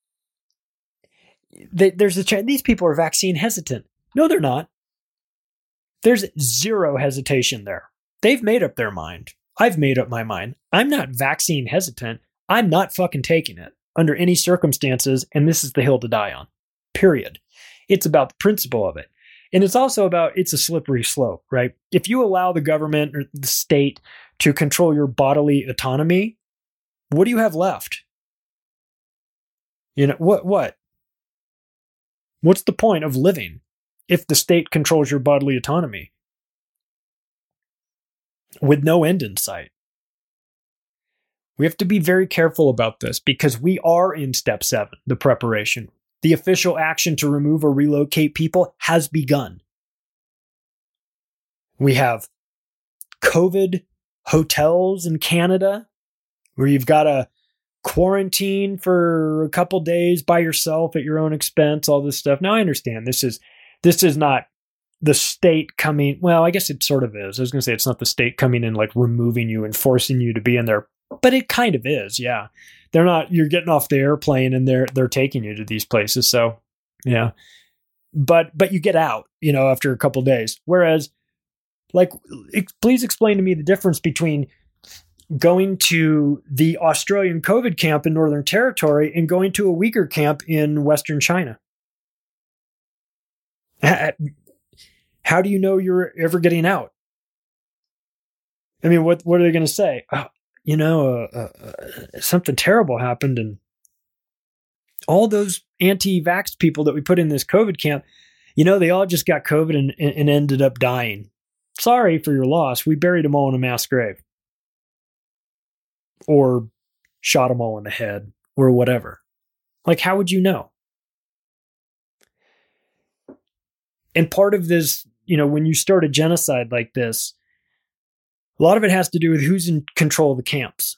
th- there's a chance these people are vaccine hesitant. No, they're not. There's zero hesitation there. They've made up their mind. I've made up my mind. I'm not vaccine hesitant. I'm not fucking taking it under any circumstances, and this is the hill to die on. Period. It's about the principle of it. And it's also about, it's a slippery slope, right? If you allow the government or the state to control your bodily autonomy, what do you have left? You know, what, what? What's the point of living if the state controls your bodily autonomy with no end in sight? We have to be very careful about this because we are in step seven, the preparation. The official action to remove or relocate people has begun. We have COVID hotels in Canada where you've got to quarantine for a couple days by yourself at your own expense, all this stuff. Now I understand this is this is not the state coming. Well, I guess it sort of is. I was going to say it's not the state coming in like removing you and forcing you to be in there, but it kind of is. Yeah. They're not, you're getting off the airplane and they're, they're taking you to these places. So, yeah, but, but you get out, you know, after a couple of days. Whereas like, ex- please explain to me the difference between going to the Australian COVID camp in Northern Territory and going to a Uyghur camp in Western China. How do you know you're ever getting out? I mean, what, what are they going to say? Oh, you know, uh, uh, something terrible happened, and all those anti-vax people that we put in this COVID camp, you know, they all just got COVID and, and ended up dying. Sorry for your loss. We buried them all in a mass grave. Or shot them all in the head, or whatever. Like, how would you know? And part of this, you know, when you start a genocide like this, a lot of it has to do with who's in control of the camps.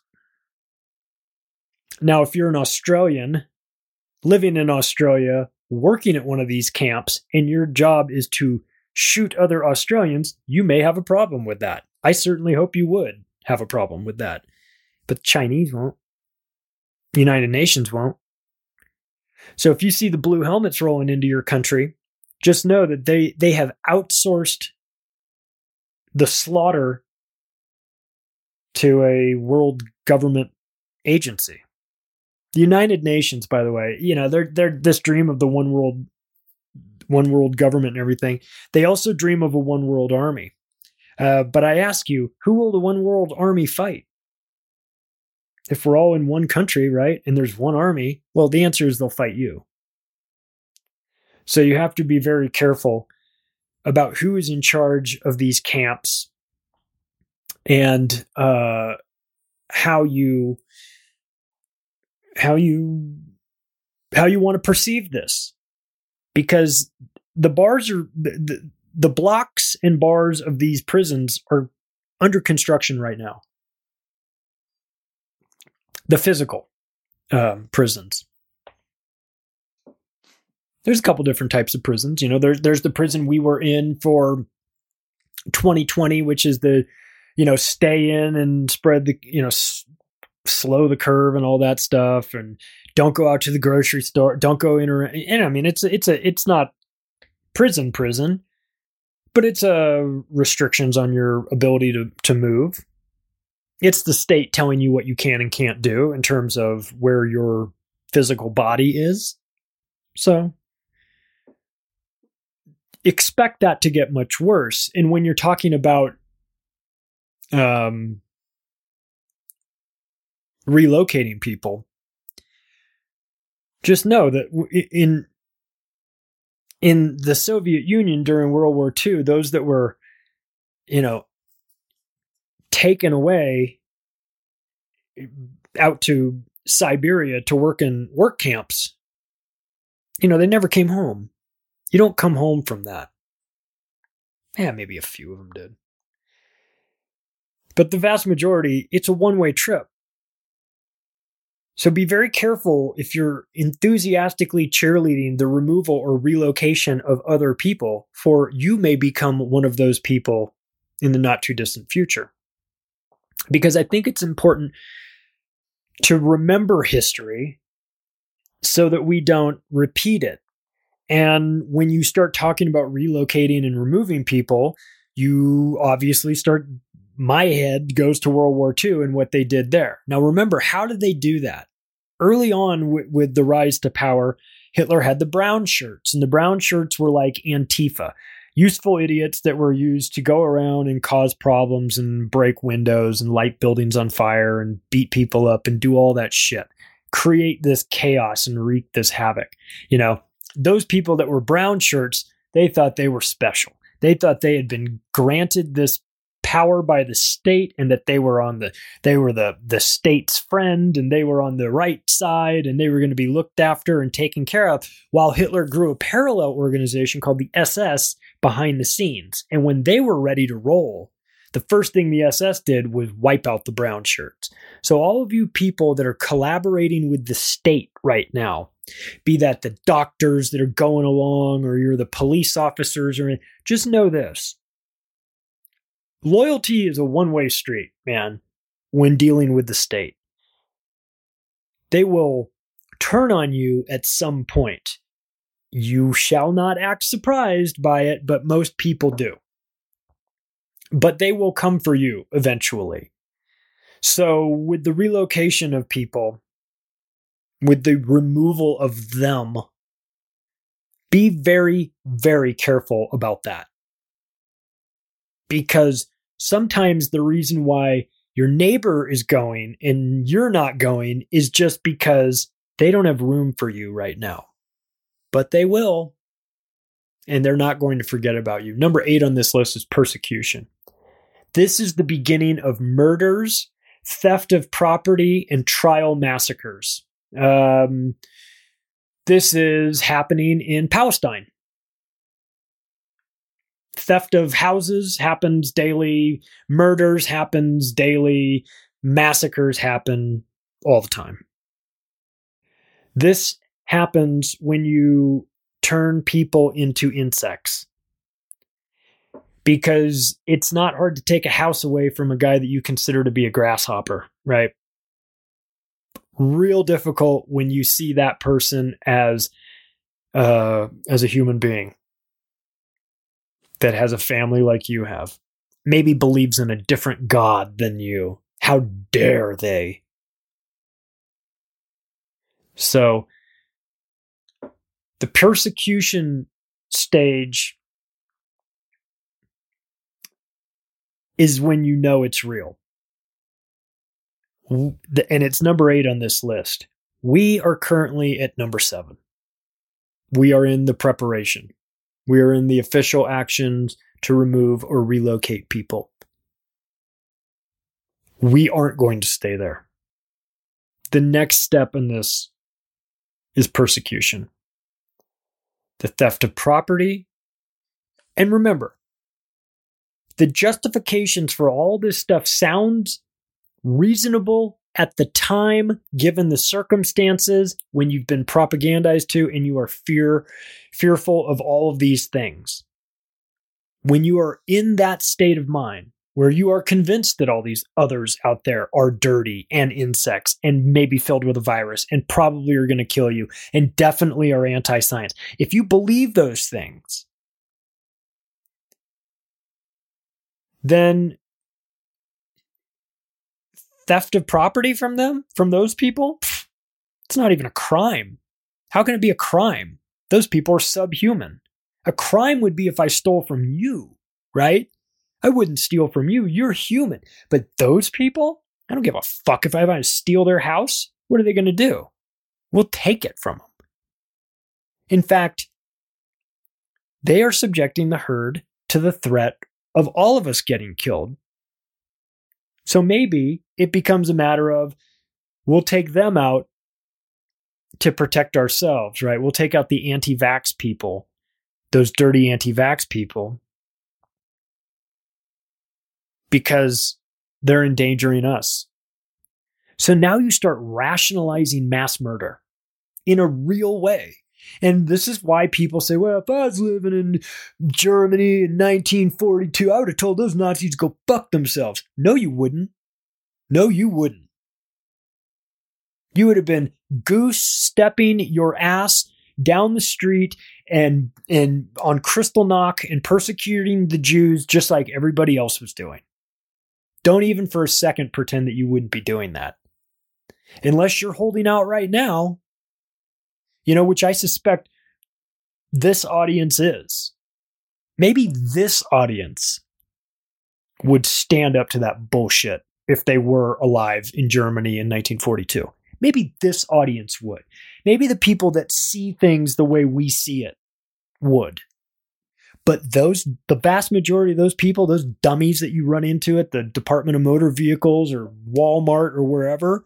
Now, if you're an Australian living in Australia, working at one of these camps, and your job is to shoot other Australians, you may have a problem with that. I certainly hope you would have a problem with that. But the Chinese won't. The United Nations won't. So if you see the blue helmets rolling into your country, just know that they, they have outsourced the slaughter to a world government agency. The United Nations, by the way, you know, they're they're this dream of the one world one world government and everything. They also dream of a one world army. Uh, but I ask you, who will the one world army fight? If we're all in one country, right, and there's one army, well, the answer is they'll fight you. So you have to be very careful about who is in charge of these camps and uh, how you how you how you want to perceive this, because the bars are the, the the blocks and bars of these prisons are under construction right now. The physical um, prisons. There's a couple different types of prisons. You know, there's there's the prison we were in for twenty twenty, which is the, you know, stay in and spread the, you know, s- slow the curve and all that stuff, and don't go out to the grocery store, don't go in. Or, and I mean, it's it's a it's not prison prison, but it's a uh, restrictions on your ability to to move. It's the state telling you what you can and can't do in terms of where your physical body is. So expect that to get much worse. And when you're talking about um, relocating people, just know that in in the Soviet Union during World War Two, those that were, you know, taken away out to Siberia to work in work camps, you know, they never came home. You don't come home from that. Yeah, maybe a few of them did. But the vast majority, it's a one-way trip. So be very careful if you're enthusiastically cheerleading the removal or relocation of other people, for you may become one of those people in the not too distant future. because I think it's important to remember history so that we don't repeat it. And when you start talking about relocating and removing people, you obviously start, my head goes to World War Two and what they did there. Now, remember, how did they do that? Early on w- with the rise to power, Hitler had the brown shirts, and the brown shirts were like Antifa, useful idiots that were used to go around and cause problems and break windows and light buildings on fire and beat people up and do all that shit, create this chaos and wreak this havoc. You know, those people that were brown shirts, they thought they were special. They thought they had been granted this power by the state and that they were on the they were the the state's friend and they were on the right side and they were going to be looked after and taken care of, while Hitler grew a parallel organization called the S S behind the scenes. And when they were ready to roll, the first thing the S S did was wipe out the brown shirts. So all of you people that are collaborating with the state right now, be that the doctors that are going along or you're the police officers, or just know this. Loyalty is a one-way street, man, when dealing with the state. They will turn on you at some point. You shall not act surprised by it, but most people do. But they will come for you eventually. So with the relocation of people, with the removal of them, be very, very careful about that. Because sometimes the reason why your neighbor is going and you're not going is just because they don't have room for you right now. But they will. And they're not going to forget about you. Number eight on this list is persecution. This is the beginning of murders, theft of property, and trial massacres. Um, this is happening in Palestine. Theft of houses happens daily. Murders happens daily. Massacres happen all the time. This happens when you turn people into insects. Because it's not hard to take a house away from a guy that you consider to be a grasshopper, right? Real difficult when you see that person as, uh, as a human being that has a family like you have, maybe believes in a different God than you. How dare they? So the persecution stage is when you know it's real. And it's number eight on this list. We are currently at number seven. We are in the preparation. We are in the official actions to remove or relocate people. We aren't going to stay there. The next step in this is persecution. The theft of property. And remember, the justifications for all this stuff sounds reasonable at the time, given the circumstances, when you've been propagandized to and you are fear, fearful of all of these things. When you are in that state of mind, where you are convinced that all these others out there are dirty and insects and maybe filled with a virus and probably are going to kill you and definitely are anti-science. If you believe those things, then theft of property from them, from those people, it's not even a crime. How can it be a crime? Those people are subhuman. A crime would be if I stole from you, right? I wouldn't steal from you. You're human. But those people, I don't give a fuck if I want to steal their house. What are they going to do? We'll take it from them. In fact, they are subjecting the herd to the threat of all of us getting killed. So maybe it becomes a matter of we'll take them out to protect ourselves, right? We'll take out the anti-vax people, those dirty anti-vax people, because they're endangering us. So now you start rationalizing mass murder in a real way. And this is why people say, well, if I was living in Germany in nineteen forty-two, I would have told those Nazis to go fuck themselves. No, you wouldn't. No, you wouldn't. You would have been goose stepping your ass down the street and and on Kristallnacht and persecuting the Jews just like everybody else was doing. Don't even for a second pretend that you wouldn't be doing that. Unless you're holding out right now, you know, which I suspect this audience is. Maybe this audience would stand up to that bullshit if they were alive in Germany in nineteen forty-two. Maybe this audience would. Maybe the people that see things the way we see it would. But those, the vast majority of those people, those dummies that you run into at the Department of Motor Vehicles or Walmart or wherever,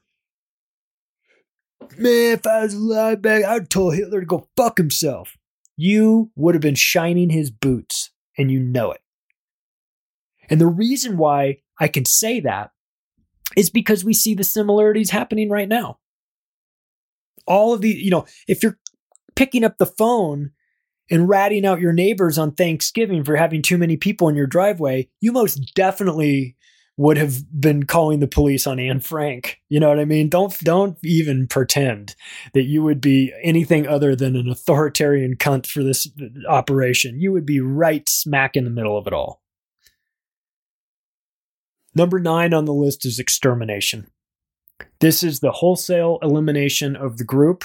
man, if I was alive back, I'd tell Hitler to go fuck himself. You would have been shining his boots, and you know it. And the reason why I can say that is because we see the similarities happening right now. All of the, you know, if you're picking up the phone and ratting out your neighbors on Thanksgiving for having too many people in your driveway, you most definitely would have been calling the police on Anne Frank. You know what I mean? Don't, don't even pretend that you would be anything other than an authoritarian cunt for this operation. You would be right smack in the middle of it all. Number nine on the list is extermination. This is the wholesale elimination of the group.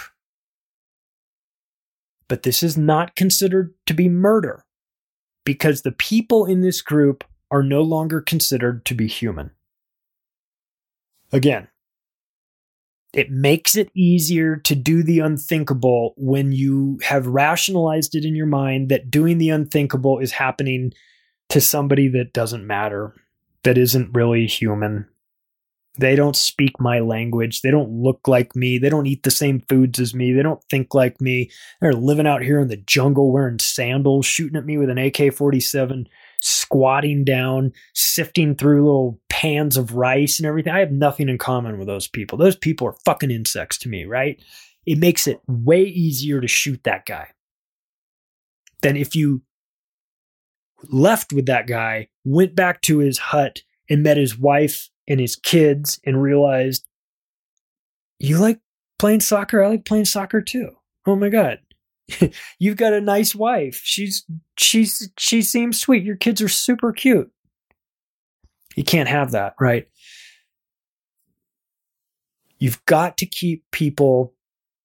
But this is not considered to be murder because the people in this group are no longer considered to be human. Again, it makes it easier to do the unthinkable when you have rationalized it in your mind that doing the unthinkable is happening to somebody that doesn't matter, that isn't really human. They don't speak my language. They don't look like me. They don't eat the same foods as me. They don't think like me. They're living out here in the jungle wearing sandals, shooting at me with an A K forty-seven, squatting down, sifting through little pans of rice and everything. I have nothing in common with those people. Those people are fucking insects to me, right? It makes it way easier to shoot that guy than if you left with that guy, went back to his hut and met his wife and his kids and realized, you like playing soccer? I like playing soccer too. Oh my God. You've got a nice wife. She's, she's, she seems sweet. Your kids are super cute. You can't have that, right? You've got to keep people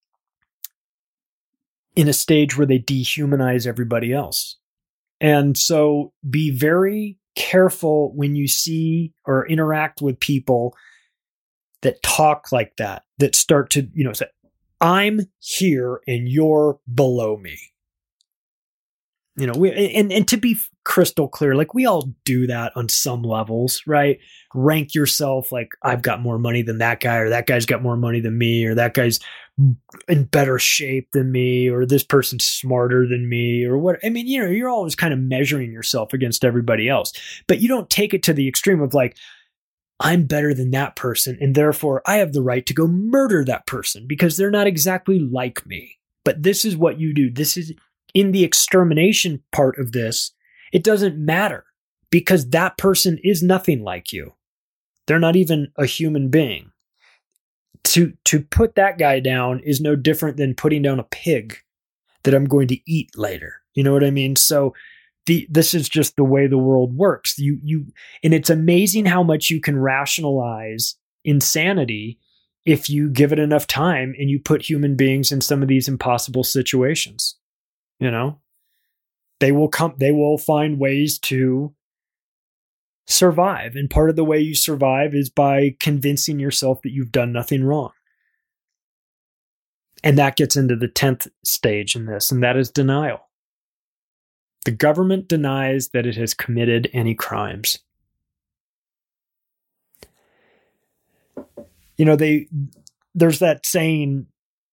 in a stage where they dehumanize everybody else. And so be very careful when you see or interact with people that talk like that, that start to, you know, say, I'm here and you're below me. You know, we, and, and to be crystal clear, like we all do that on some levels, right? Rank yourself like I've got more money than that guy, or that guy's got more money than me, or that guy's in better shape than me, or this person's smarter than me, or what. I mean, you know, you're always kind of measuring yourself against everybody else, but you don't take it to the extreme of like, I'm better than that person, and therefore I have the right to go murder that person because they're not exactly like me. But this is what you do. This is in the extermination part of this. It doesn't matter because that person is nothing like you. They're not even a human being. To, to put that guy down is no different than putting down a pig that I'm going to eat later. You know what I mean? So the, this is just the way the world works. You, you, and it's amazing how much you can rationalize insanity if you give it enough time and you put human beings in some of these impossible situations. You know, they will come, they will find ways to survive. And part of the way you survive is by convincing yourself that you've done nothing wrong. And that gets into the tenth stage in this, and that is denial. The government denies that it has committed any crimes. You know, they, there's that saying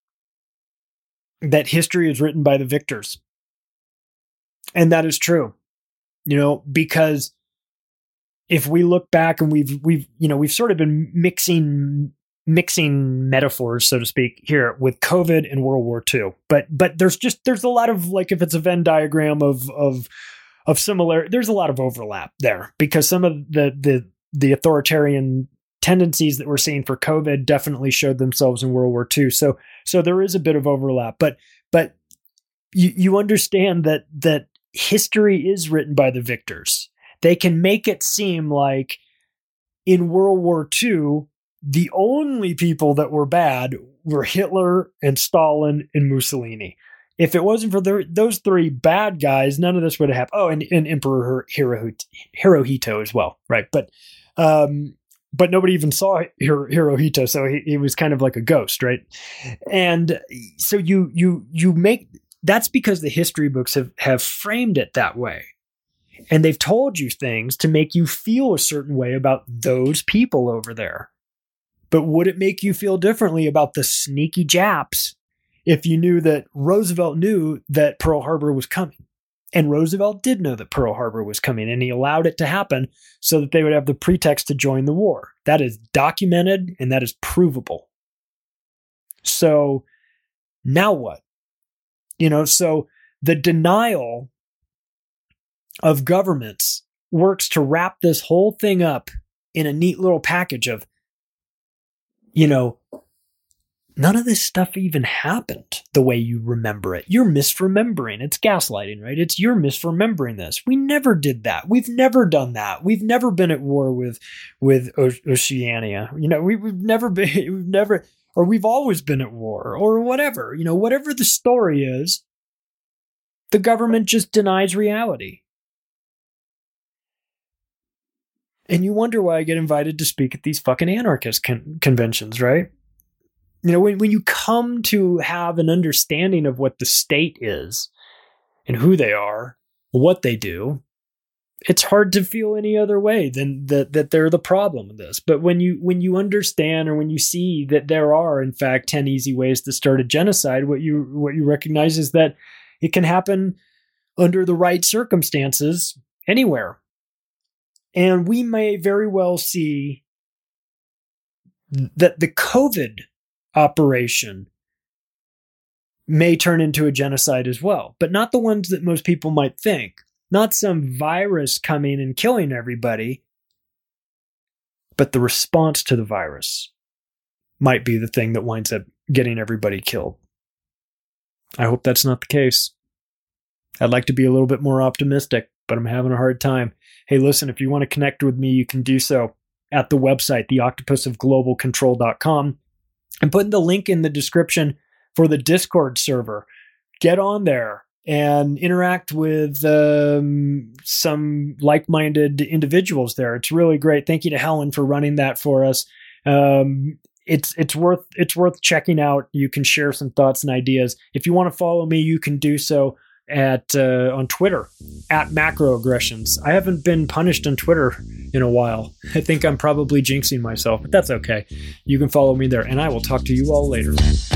that history is written by the victors. And that is true, you know, because if we look back and we've, we've, you know, we've sort of been mixing, mixing metaphors, so to speak, here with COVID and World War Two. But, but there's just, there's a lot of, like, if it's a Venn diagram of, of, of similar, there's a lot of overlap there because some of the, the, the authoritarian tendencies that we're seeing for COVID definitely showed themselves in World War Two. So, so there is a bit of overlap, but, but you, you understand that, that history is written by the victors. They can make it seem like in World War Two, the only people that were bad were Hitler and Stalin and Mussolini. If it wasn't for the, those three bad guys, none of this would have happened. Oh, and, and Emperor Hirohito, Hirohito as well, right? But, um, but nobody even saw Hiro, Hirohito, so he, he was kind of like a ghost, right? And so you you you make that's because the history books have have framed it that way, and they've told you things to make you feel a certain way about those people over there. But would it make you feel differently about the sneaky Japs if you knew that Roosevelt knew that Pearl Harbor was coming? And Roosevelt did know that Pearl Harbor was coming, and he allowed it to happen so that they would have the pretext to join the war. That is documented, and that is provable. So now what? You know, so the denial of governments works to wrap this whole thing up in a neat little package of, you know, none of this stuff even happened the way you remember it. You're misremembering. It's gaslighting, right? It's you're misremembering this. We never did that. We've never done that. We've never been at war with with o- Oceania. You know, we, we've never been, we've never, or we've always been at war, or whatever. You know, whatever the story is, the government just denies reality. And you wonder why I get invited to speak at these fucking anarchist con- conventions, right? You know, when, when you come to have an understanding of what the state is and who they are, what they do, it's hard to feel any other way than that, that they're the problem with this. But when you when you understand, or when you see that there are, in fact, ten easy ways to start a genocide, what you what you recognize is that it can happen under the right circumstances anywhere. And we may very well see that the COVID operation may turn into a genocide as well, but not the ones that most people might think. Not some virus coming and killing everybody, but the response to the virus might be the thing that winds up getting everybody killed. I hope that's not the case. I'd like to be a little bit more optimistic, but I'm having a hard time. Hey, listen, if you want to connect with me, you can do so at the website, the octopus of global control dot com. I'm putting the link in the description for the Discord server. Get on there and interact with um, some like-minded individuals there. It's really great. Thank you to Helen for running that for us. Um, it's it's worth it's worth checking out. You can share some thoughts and ideas. If you want to follow me, you can do so at uh, on Twitter at Macroaggressions. I haven't been punished on Twitter in a while. I think I'm probably jinxing myself, but that's okay. You can follow me there, and I will talk to you all later.